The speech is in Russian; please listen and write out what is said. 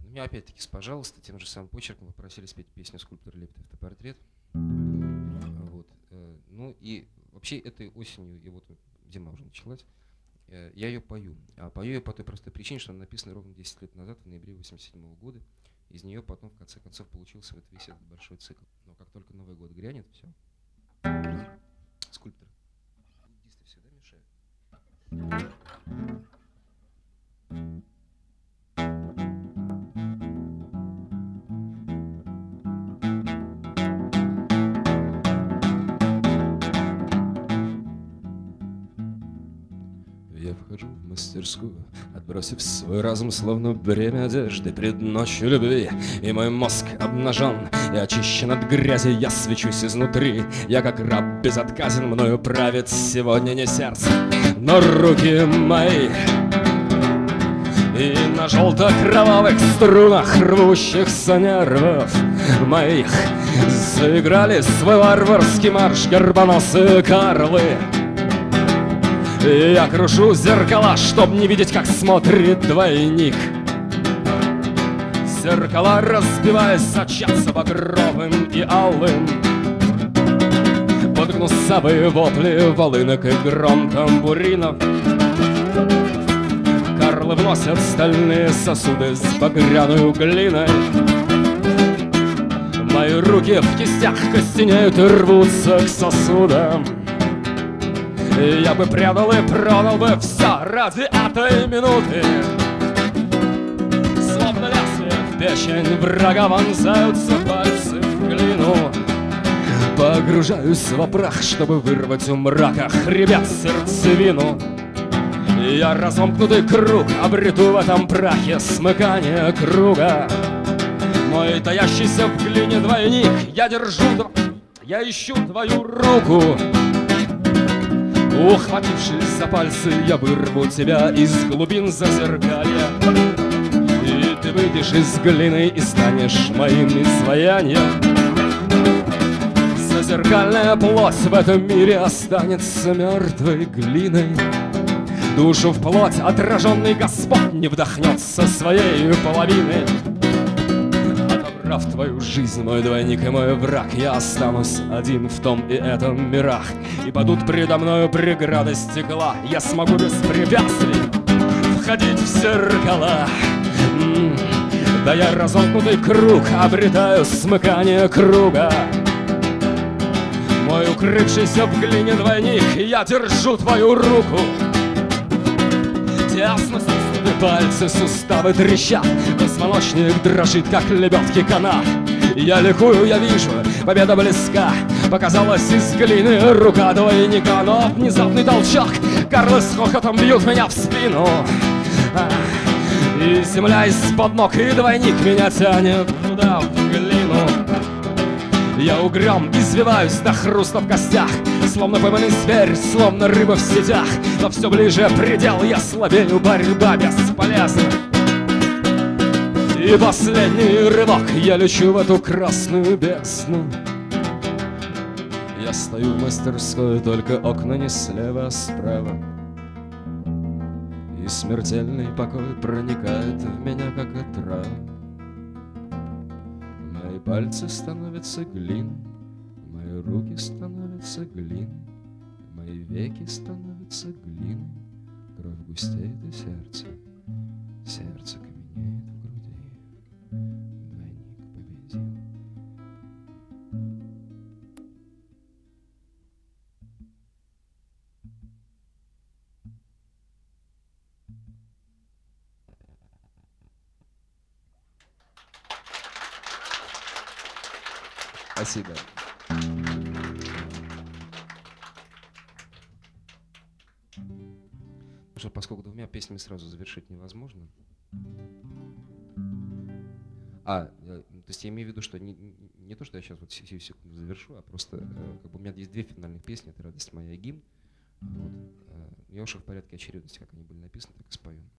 Меня опять-таки пожалуйста, тем же самым почерком попросили спеть песню «Скульптор лепит автопортрет». Вот. Ну и вообще этой осенью, и вот зима уже началась, я ее пою. А пою я по той простой причине, что она написана ровно 10 лет назад, в ноябре 1987 года. Из нее потом, в конце концов, получился вот весь этот большой цикл. Но как только Новый год грянет, все. Скульптор. Буддисты всегда мешают. Я вхожу в мастерскую, отбросив свой разум, словно бремя одежды пред ночью любви. И мой мозг обнажен и очищен от грязи, я свечусь изнутри. Я как раб безотказен, мною правит сегодня не сердце, но руки мои. И на желто-кровавых струнах рвущихся нервов моих заиграли свой варварский марш горбоносые карлы. И я крушу зеркала, чтоб не видеть, как смотрит двойник. Зеркала, разбиваясь, сочатся багровым и алым под гнусавые вопли волынок и гром тамбуринов. Карлы вносят стальные сосуды с багряной глиной. Мои руки в кистях костенеют и рвутся к сосудам. Я бы предал и продал бы все ради этой минуты. Словно лезвие в печень врага вонзаются пальцы в глину. Погружаюсь во прах, чтобы вырвать у мрака хребет сердцевину. Я разомкнутый круг обрету в этом прахе смыкание круга. Мой таящийся в глине двойник, я ищу твою руку. Ухватившись за пальцы, я вырву тебя из глубин зазеркалья. И ты выйдешь из глины и станешь моим изваянием. Зазеркальная плоть в этом мире останется мертвой глиной. Душу в плоть отраженный Господь не вдохнет со своей половины. Отобрав твою жизнь, мой двойник и мой враг, я останусь один в том и этом мирах. И падут предо мною преграды стекла, я смогу без препятствий входить в зеркала. Да я разомкнутый круг обретаю смыкание круга. Мой укрывшийся в глине двойник, я держу твою руку. Тесно стиснуты пальцы, суставы трещат, позвоночник дрожит, как лебедки канат. Я ликую, я вижу, победа близка. Показалась из глины рука двойника, но внезапный толчок, карлы с хохотом бьют меня в спину. И земля из-под ног, и двойник меня тянет туда, в глину. Я угрём извиваюсь до хруста в костях, словно пойманный зверь, словно рыба в сетях. Но все ближе предел, я слабею, борьба бесполезна. И последний рывок, я лечу в эту красную бездну. Я стою в мастерской, только окна не слева, а справа. И смертельный покой проникает в меня, как отрава. Мои пальцы становятся глиной, мои руки становятся глиной, мои веки становятся глиной. Кровь густеет и сердце каменеет в груди. Двойник победил. Спасибо. Что, поскольку двумя песнями сразу завершить невозможно. То есть я имею в виду, что не то, что я сейчас вот сию секунду завершу, а просто как бы у меня есть две финальных песни, это «Радость моя» и «Гимн». Вот. Я уж в порядке очередности, как они были написаны, так и спою.